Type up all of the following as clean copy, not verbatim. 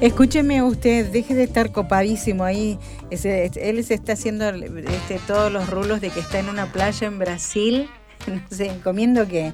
Escúcheme usted, deje de estar copadísimo ahí. Él se está haciendo todos los rulos de que está en una playa en Brasil. No sé, comiendo que...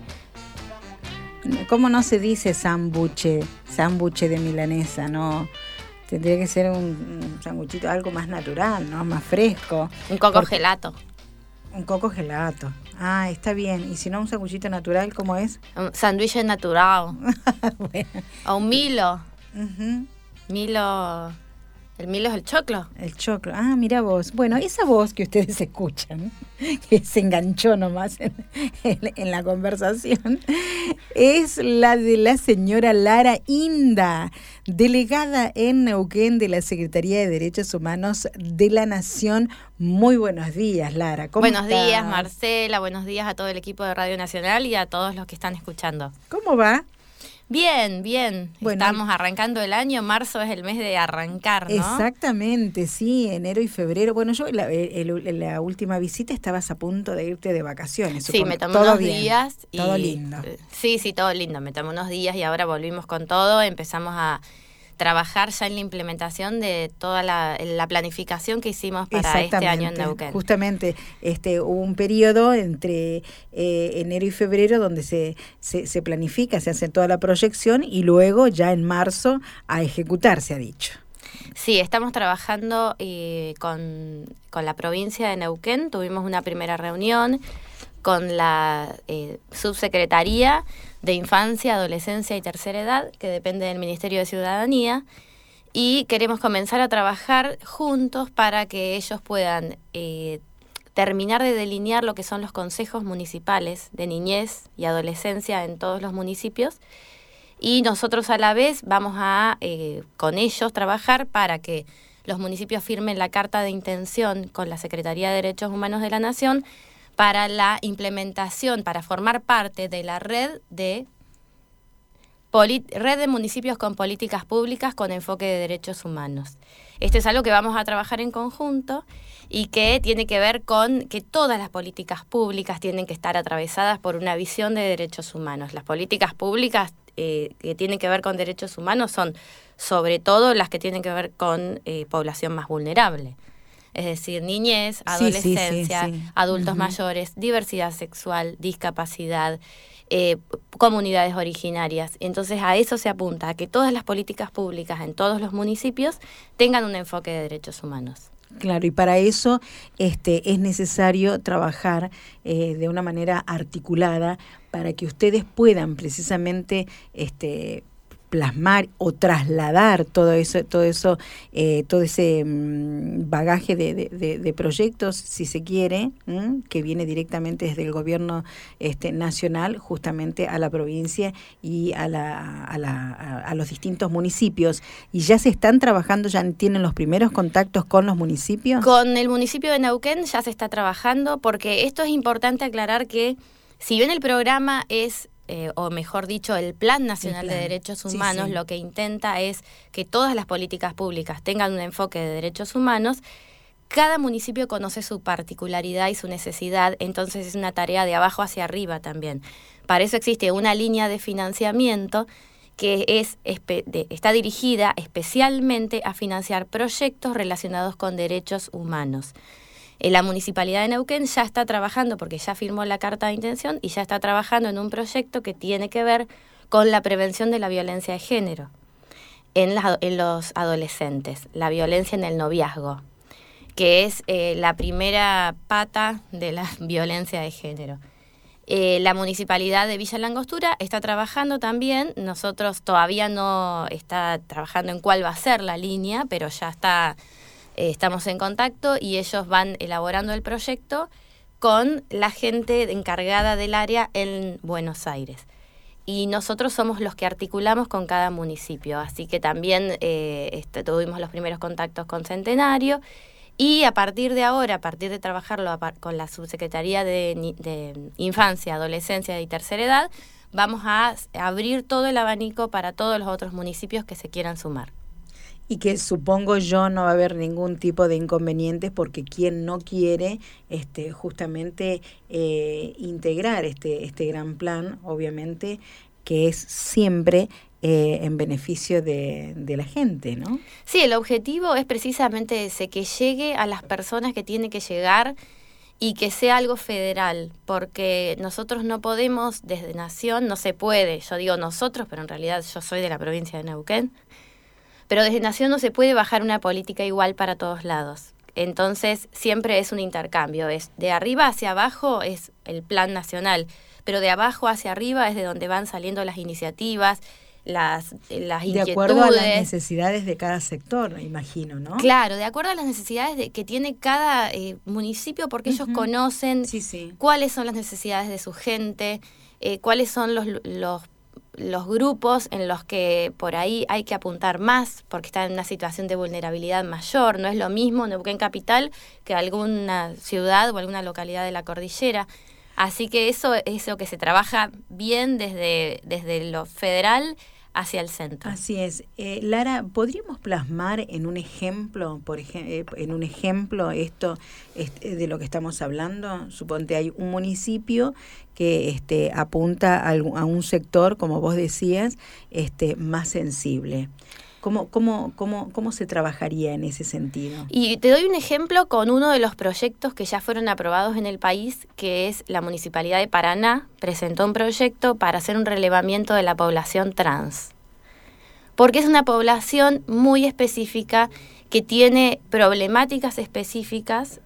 ¿Cómo no se dice sambuche de milanesa? No, tendría que ser un sanguchito, algo más natural, ¿no? Más fresco. Un coco gelato. Un coco gelato. Ah, está bien. Y si no, un sanguchito natural, ¿cómo es? Un sándwich natural. Bueno. O un Milo. Uh-huh. Milo. El Milo es el choclo. El choclo. Ah, mira vos. Bueno, esa voz que ustedes escuchan, que se enganchó nomás en la conversación, es la de la señora Lara Inda, delegada en Neuquén de la Secretaría de Derechos Humanos de la Nación. Muy buenos días, Lara. ¿Cómo buenos estás? días, Marcela. Buenos días a todo el equipo de Radio Nacional y a todos los que están escuchando. ¿Cómo va? Bien, bien. Bueno, estamos arrancando el año. Marzo es el mes de arrancar, ¿no? Exactamente, sí, enero y febrero. Bueno, yo la última visita estabas a punto de irte de vacaciones. Sí, supongo. me tomé todo unos bien, días. Todo lindo. Sí, todo lindo. Me tomé unos días y ahora volvimos con todo. Empezamos a trabajar ya en la implementación de toda la planificación que hicimos para este año en Neuquén. Justamente, hubo un periodo entre enero y febrero donde se planifica, se hace toda la proyección y luego ya en marzo a ejecutar, se ha dicho. Sí, estamos trabajando con la provincia de Neuquén. Tuvimos una primera reunión con la subsecretaría de Infancia, Adolescencia y Tercera Edad, que depende del Ministerio de Ciudadanía, y queremos comenzar a trabajar juntos para que ellos puedan terminar de delinear lo que son los consejos municipales de niñez y adolescencia en todos los municipios, y nosotros a la vez vamos a con ellos trabajar para que los municipios firmen la carta de intención con la Secretaría de Derechos Humanos de la Nación para la implementación, para formar parte de la red de municipios con políticas públicas con enfoque de derechos humanos. Esto es algo que vamos a trabajar en conjunto y que tiene que ver con que todas las políticas públicas tienen que estar atravesadas por una visión de derechos humanos. Las políticas públicas que tienen que ver con derechos humanos son sobre todo las que tienen que ver con población más vulnerable. Es decir, niñez, adolescencia, sí. Adultos mayores, diversidad sexual, discapacidad, comunidades originarias. Entonces a eso se apunta, a que todas las políticas públicas en todos los municipios tengan un enfoque de derechos humanos. Claro, y para eso es necesario trabajar de una manera articulada para que ustedes puedan precisamente plasmar o trasladar todo ese bagaje de proyectos, si se quiere, que viene directamente desde el gobierno nacional, justamente a la provincia y a los distintos municipios. Y ya se están trabajando, ya tienen los primeros contactos con los municipios. Con el municipio de Neuquén ya se está trabajando, porque esto es importante aclarar que si bien el programa es o mejor dicho, el Plan Nacional de Derechos Humanos, sí. Lo que intenta es que todas las políticas públicas tengan un enfoque de derechos humanos. Cada municipio conoce su particularidad y su necesidad, entonces es una tarea de abajo hacia arriba también. Para eso existe una línea de financiamiento que está dirigida especialmente a financiar proyectos relacionados con derechos humanos. La Municipalidad de Neuquén ya está trabajando, porque ya firmó la carta de intención, y ya está trabajando en un proyecto que tiene que ver con la prevención de la violencia de género en los adolescentes, la violencia en el noviazgo, que es la primera pata de la violencia de género. La Municipalidad de Villa Langostura está trabajando también. Nosotros todavía no está trabajando en cuál va a ser la línea, pero ya estamos en contacto y ellos van elaborando el proyecto con la gente encargada del área en Buenos Aires. Y nosotros somos los que articulamos con cada municipio. Así que también tuvimos los primeros contactos con Centenario. Y a partir de ahora, a partir de trabajarlo con la Subsecretaría de Infancia, Adolescencia y Tercera Edad, vamos a abrir todo el abanico para todos los otros municipios que se quieran sumar. Y que supongo yo no va a haber ningún tipo de inconvenientes, porque quien no quiere justamente integrar este gran plan, obviamente, que es siempre en beneficio de la gente, ¿no? Sí, el objetivo es precisamente ese, que llegue a las personas que tiene que llegar y que sea algo federal, porque nosotros no podemos, desde Nación, no se puede, yo digo nosotros, pero en realidad yo soy de la provincia de Neuquén, pero desde Nación no se puede bajar una política igual para todos lados. Entonces siempre es un intercambio, es de arriba hacia abajo es el plan nacional, pero de abajo hacia arriba es de donde van saliendo las iniciativas, las inquietudes. De acuerdo a las necesidades de cada sector, imagino, ¿no? Claro, de acuerdo a las necesidades que tiene cada municipio, porque ellos conocen cuáles son las necesidades de su gente, cuáles son los grupos en los que por ahí hay que apuntar más, porque están en una situación de vulnerabilidad mayor. No es lo mismo Neuquén Capital que alguna ciudad o alguna localidad de la cordillera. Así que eso es lo que se trabaja bien desde lo federal hacia el centro. Así es. Lara, ¿podríamos plasmar en un ejemplo, esto de lo que estamos hablando? Suponte hay un municipio que apunta a un sector, como vos decías, más sensible. ¿Cómo se trabajaría en ese sentido? Y te doy un ejemplo con uno de los proyectos que ya fueron aprobados en el país, que es la Municipalidad de Paraná, presentó un proyecto para hacer un relevamiento de la población trans. Porque es una población muy específica que tiene problemáticas específicas,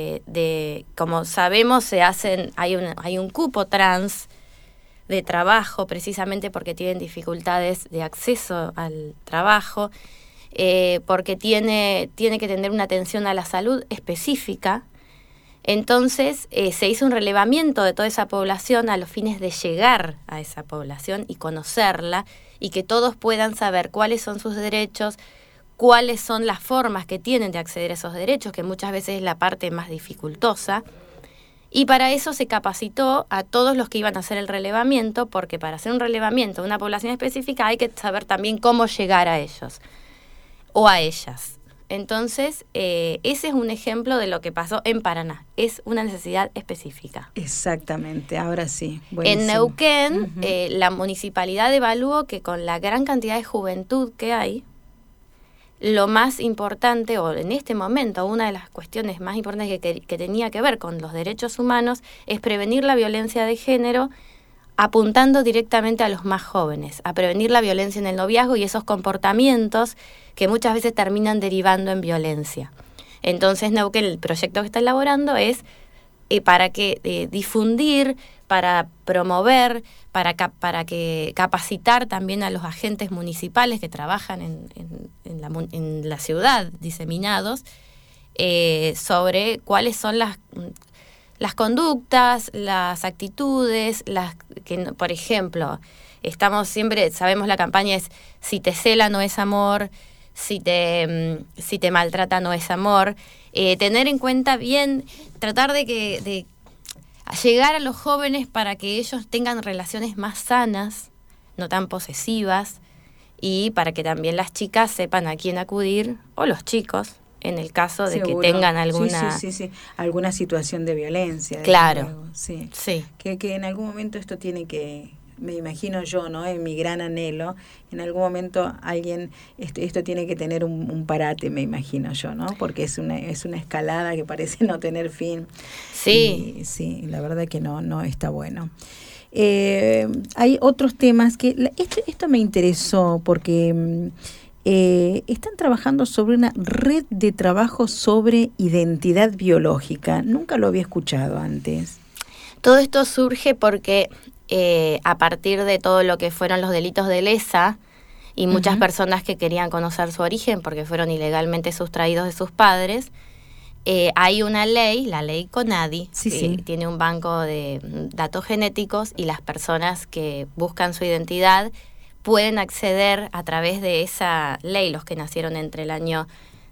como sabemos, hay un cupo trans de trabajo, precisamente porque tienen dificultades de acceso al trabajo, porque tiene que tener una atención a la salud específica. Entonces se hizo un relevamiento de toda esa población a los fines de llegar a esa población y conocerla, y que todos puedan saber cuáles son sus derechos, cuáles son las formas que tienen de acceder a esos derechos, que muchas veces es la parte más dificultosa. Y para eso se capacitó a todos los que iban a hacer el relevamiento, porque para hacer un relevamiento de una población específica hay que saber también cómo llegar a ellos o a ellas. Entonces, ese es un ejemplo de lo que pasó en Paraná. Es una necesidad específica. Exactamente, ahora sí. Buenísimo. En Neuquén, la municipalidad evaluó que con la gran cantidad de juventud que hay, lo más importante, o en este momento, una de las cuestiones más importantes que tenía que ver con los derechos humanos es prevenir la violencia de género, apuntando directamente a los más jóvenes, a prevenir la violencia en el noviazgo y esos comportamientos que muchas veces terminan derivando en violencia. Entonces, Neuquén, el proyecto que está elaborando es para difundir, para promover, para capacitar también a los agentes municipales que trabajan en la ciudad, diseminados, sobre cuáles son las conductas, las actitudes, por ejemplo, sabemos la campaña es si te cela no es amor, si te maltrata no es amor. Tener en cuenta bien, tratar de llegar a los jóvenes para que ellos tengan relaciones más sanas, no tan posesivas, y para que también las chicas sepan a quién acudir, o los chicos, en el caso de que tengan alguna... Sí, alguna situación de violencia. Claro. Luego. Sí. Que en algún momento esto tiene que... Me imagino yo, ¿no? En mi gran anhelo, en algún momento esto tiene que tener un parate, me imagino yo, ¿no? Porque es una escalada que parece no tener fin. Sí. Y, sí, la verdad que no está bueno. Hay otros temas que... Esto me interesó porque están trabajando sobre una red de trabajo sobre identidad biológica. Nunca lo había escuchado antes. Todo esto surge porque... a partir de todo lo que fueron los delitos de lesa y muchas personas que querían conocer su origen porque fueron ilegalmente sustraídos de sus padres, hay una ley, la ley CONADI, que tiene un banco de datos genéticos, y las personas que buscan su identidad pueden acceder a través de esa ley, los que nacieron entre el año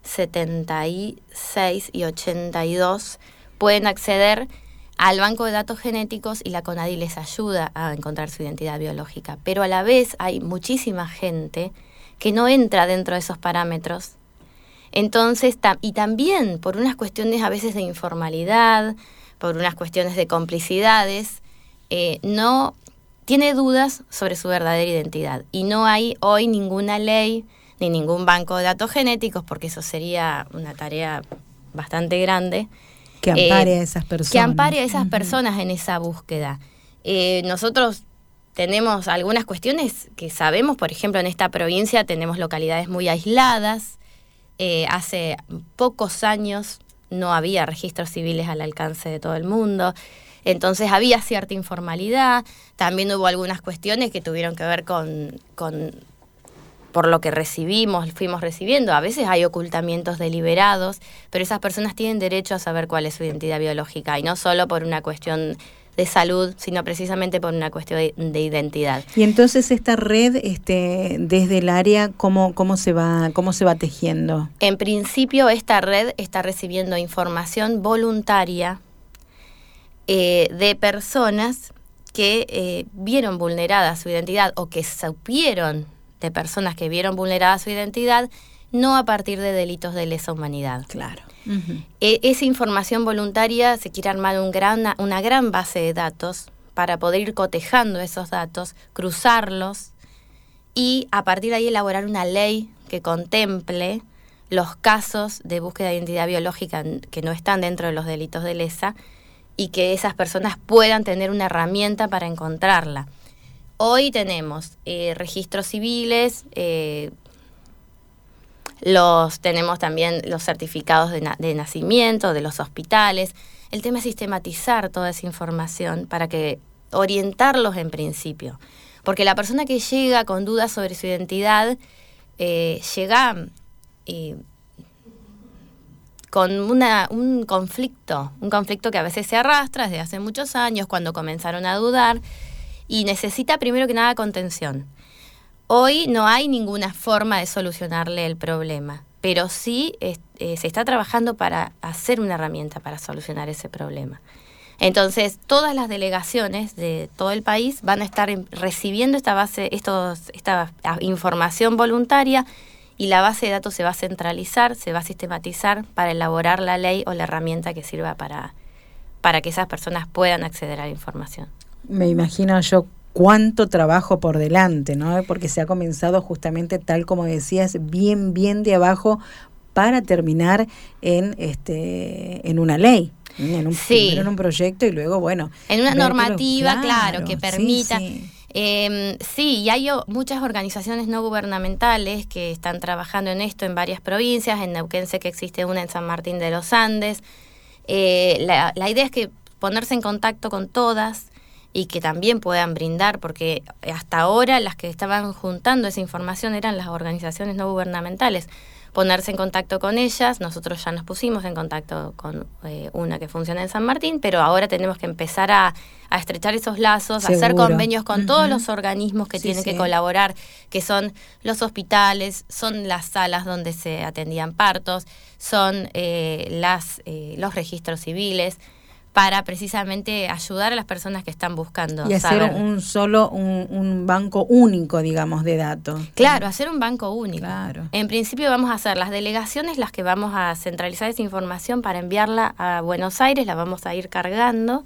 76 y 82, pueden acceder al banco de datos genéticos, y la CONADI les ayuda a encontrar su identidad biológica. Pero a la vez hay muchísima gente que no entra dentro de esos parámetros. Entonces, y también por unas cuestiones a veces de informalidad, por unas cuestiones de complicidades, no tiene dudas sobre su verdadera identidad. Y no hay hoy ninguna ley ni ningún banco de datos genéticos, porque eso sería una tarea bastante grande. Que ampare a esas personas. Que ampare a esas personas en esa búsqueda. Nosotros tenemos algunas cuestiones que sabemos, por ejemplo, en esta provincia tenemos localidades muy aisladas. Hace pocos años no había registros civiles al alcance de todo el mundo. Entonces había cierta informalidad. También hubo algunas cuestiones que tuvieron que ver con por lo que fuimos recibiendo. A veces hay ocultamientos deliberados, pero esas personas tienen derecho a saber cuál es su identidad biológica, y no solo por una cuestión de salud, sino precisamente por una cuestión de identidad. Y entonces esta red, desde el área, ¿cómo se va tejiendo? En principio, esta red está recibiendo información voluntaria de personas que vieron vulnerada su identidad, o que supieron de personas que vieron vulnerada su identidad, no a partir de delitos de lesa humanidad. Claro. Esa información voluntaria se quiere armar una gran base de datos para poder ir cotejando esos datos, cruzarlos y a partir de ahí elaborar una ley que contemple los casos de búsqueda de identidad biológica que no están dentro de los delitos de lesa, y que esas personas puedan tener una herramienta para encontrarla. Hoy tenemos registros civiles, tenemos también los certificados de nacimiento de los hospitales. El tema es sistematizar toda esa información para que orientarlos en principio. Porque la persona que llega con dudas sobre su identidad llega con un conflicto que a veces se arrastra desde hace muchos años, cuando comenzaron a dudar, y necesita primero que nada contención. Hoy no hay ninguna forma de solucionarle el problema, pero sí se está trabajando para hacer una herramienta para solucionar ese problema. Entonces, todas las delegaciones de todo el país van a estar recibiendo esta información voluntaria, y la base de datos se va a centralizar, se va a sistematizar para elaborar la ley o la herramienta que sirva para que esas personas puedan acceder a la información. Me imagino yo cuánto trabajo por delante, ¿no? Porque se ha comenzado justamente, tal como decías, bien de abajo, para terminar en una ley, primero en un proyecto y luego, bueno, en una normativa, claro, que permita. Sí. Y hay muchas organizaciones no gubernamentales que están trabajando en esto en varias provincias. En Neuquén sé que existe una en San Martín de los Andes. La idea es que ponerse en contacto con todas y que también puedan brindar, porque hasta ahora las que estaban juntando esa información eran las organizaciones no gubernamentales. Ponerse en contacto con ellas, nosotros ya nos pusimos en contacto con una que funciona en San Martín, pero ahora tenemos que empezar a estrechar esos lazos, Seguro. a hacer convenios con todos los organismos que tienen que colaborar, que son los hospitales, son las salas donde se atendían partos, son los registros civiles, para precisamente ayudar a las personas que están buscando y hacer saber. un banco único, digamos, de datos. Claro, hacer un banco único. Claro. En principio vamos a hacer las delegaciones las que vamos a centralizar esa información para enviarla a Buenos Aires, la vamos a ir cargando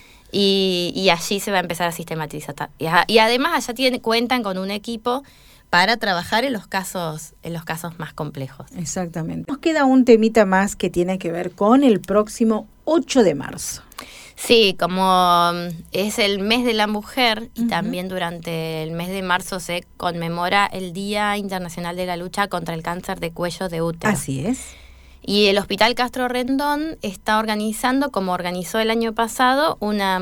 y allí se va a empezar a sistematizar. Y además allá cuentan con un equipo para trabajar en los casos más complejos. Exactamente. Nos queda un temita más que tiene que ver con el próximo 8 de marzo. Sí, como es el mes de la mujer y también durante el mes de marzo se conmemora el Día Internacional de la Lucha contra el Cáncer de Cuello de Útero. Así es. Y el Hospital Castro Rendón está organizando, como organizó el año pasado, una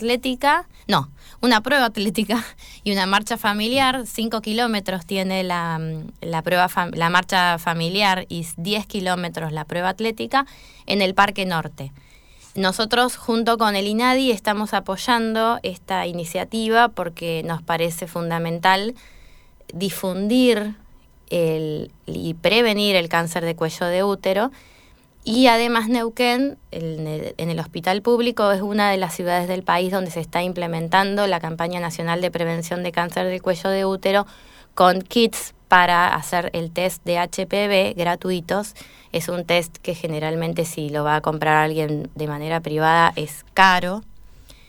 prueba atlética y una marcha familiar. 5 kilómetros tiene la marcha familiar y 10 kilómetros la prueba atlética en el Parque Norte. Nosotros, junto con el INADI, estamos apoyando esta iniciativa porque nos parece fundamental difundir y prevenir el cáncer de cuello de útero. Y además Neuquén, en el hospital público, es una de las ciudades del país donde se está implementando la campaña nacional de prevención de cáncer del cuello de útero con kits para hacer el test de HPV gratuitos. Es un test que generalmente si lo va a comprar alguien de manera privada es caro.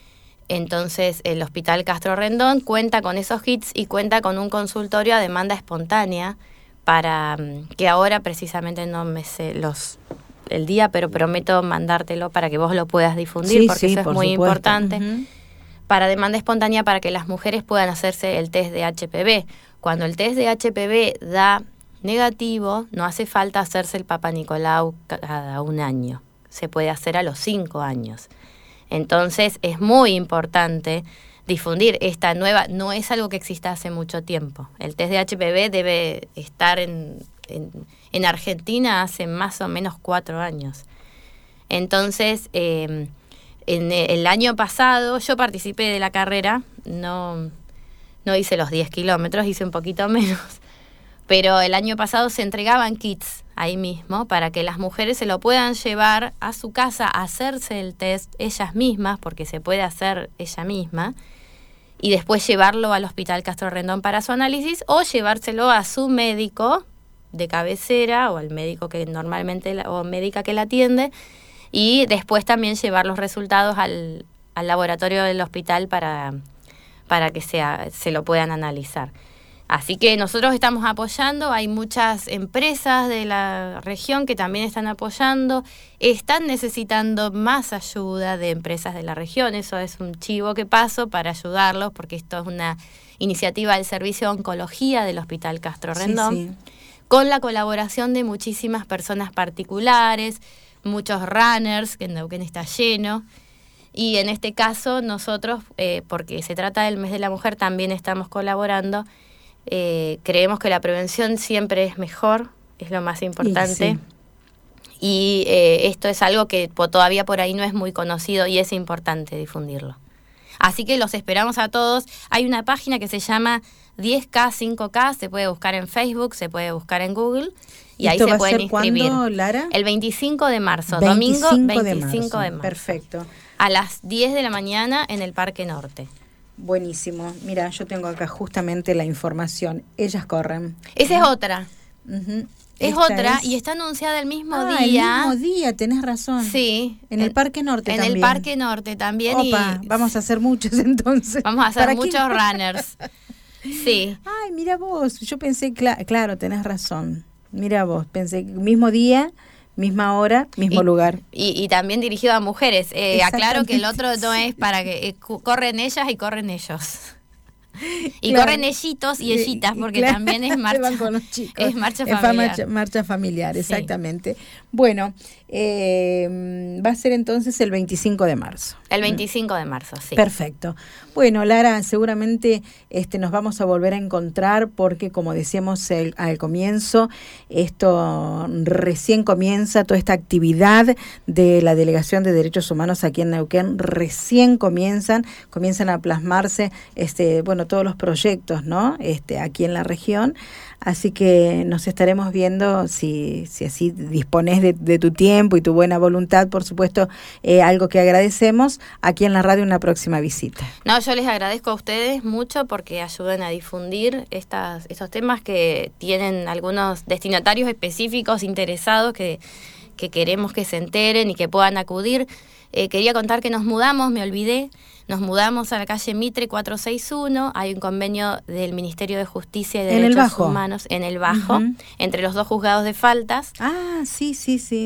Entonces el Hospital Castro Rendón cuenta con esos kits y cuenta con un consultorio a demanda espontánea para que ahora precisamente no me sé el día, pero prometo mandártelo para que vos lo puedas difundir, porque eso es muy importante. Para demanda espontánea, para que las mujeres puedan hacerse el test de HPV. Cuando el test de HPV da negativo, no hace falta hacerse el Papa Nicolau cada 1 año. Se puede hacer a los 5 años. Entonces es muy importante difundir esta nueva, no es algo que exista hace mucho tiempo. El test de HPV debe estar en Argentina hace más o menos 4 años. Entonces, en el año pasado yo participé de la carrera, no hice los 10 kilómetros, hice un poquito menos, pero el año pasado se entregaban kits ahí mismo para que las mujeres se lo puedan llevar a su casa a hacerse el test ellas mismas, porque se puede hacer ella misma, y después llevarlo al Hospital Castro Rendón para su análisis, o llevárselo a su médico de cabecera o al médico que normalmente o médica que la atiende, y después también llevar los resultados al laboratorio del hospital para que se lo puedan analizar. Así que nosotros estamos apoyando, hay muchas empresas de la región que también están apoyando, están necesitando más ayuda de empresas de la región, eso es un chivo que paso para ayudarlos, porque esto es una iniciativa del Servicio de Oncología del Hospital Castro Rendón, sí. Con la colaboración de muchísimas personas particulares, muchos runners, que en Neuquén está lleno, y en este caso nosotros, porque se trata del mes de la mujer, también estamos colaborando. Creemos que la prevención siempre es mejor, es lo más importante, y esto es algo que todavía por ahí no es muy conocido y es importante difundirlo. Así que los esperamos a todos. Hay una página que se llama 10K 5K, se puede buscar en Facebook, se puede buscar en Google, y ahí se pueden inscribir. ¿Cuándo, Lara? El 25 de marzo, domingo 25 de marzo. Perfecto. A las 10 de la mañana en el Parque Norte. Buenísimo. Mira, yo tengo acá justamente la información. Ellas corren. Esa es otra. Es otra y está anunciada el mismo día. El mismo día, tenés razón. Sí. En el Parque Norte también. En el Parque Norte también. Opa, vamos a hacer muchos entonces. Vamos a hacer muchos runners. Sí. Ay, mira vos. Yo pensé, claro, tenés razón. Mira vos, pensé, mismo día, misma hora, mismo lugar. Y también dirigido a mujeres. Aclaro que el otro no es para que corren ellas y corren ellos. Y claro, corren ellitos y ellitas, porque claro, también es marcha, van con los chicos. Es marcha familiar. Marcha familiar, exactamente. Sí. Bueno, va a ser entonces el 25 de marzo. El 25 de marzo, sí. Perfecto. Bueno, Lara, seguramente nos vamos a volver a encontrar porque, como decíamos al comienzo, esto recién comienza, toda esta actividad de la Delegación de Derechos Humanos aquí en Neuquén, recién comienzan a plasmarse, todos los proyectos, ¿no? Aquí en la región. Así que nos estaremos viendo, si así disponés de tu tiempo y tu buena voluntad, por supuesto, algo que agradecemos, aquí en la radio una próxima visita. No, yo les agradezco a ustedes mucho porque ayudan a difundir estos temas que tienen algunos destinatarios específicos interesados que queremos que se enteren y que puedan acudir. Quería contar que nos mudamos, me olvidé. Nos mudamos a la calle Mitre 461, hay un convenio del Ministerio de Justicia y Derechos Humanos en el Bajo, entre los dos juzgados de faltas. Ah, sí.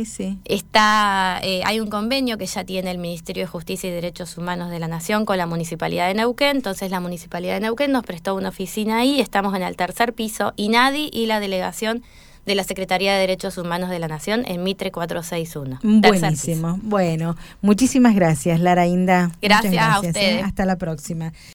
Hay un convenio que ya tiene el Ministerio de Justicia y Derechos Humanos de la Nación con la Municipalidad de Neuquén, entonces la Municipalidad de Neuquén nos prestó una oficina ahí, estamos en el 3er piso, INADI y la delegación de la Secretaría de Derechos Humanos de la Nación en Mitre 461. Buenísimo. Bueno, muchísimas gracias, Lara Inda. Gracias a ustedes. Hasta la próxima.